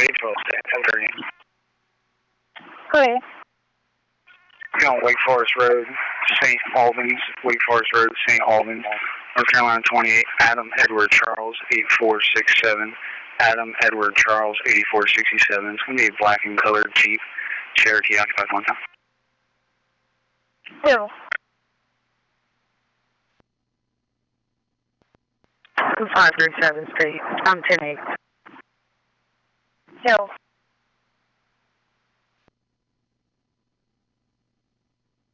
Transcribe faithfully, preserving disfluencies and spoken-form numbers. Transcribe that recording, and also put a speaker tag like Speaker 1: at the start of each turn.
Speaker 1: eight twelve, ten thirty.
Speaker 2: Okay.
Speaker 1: On Wake Forest Road, Saint Albans, Wake Forest Road, Saint Albans, North Carolina twenty-eight, Adam Edward Charles, eight four six seven. Adam Edward Charles, eighty-four sixty-seven. It's going to be a black and colored Jeep Cherokee, occupied one time.
Speaker 2: Two.
Speaker 3: five thirty-seven State. I'm ten eight.
Speaker 2: Two.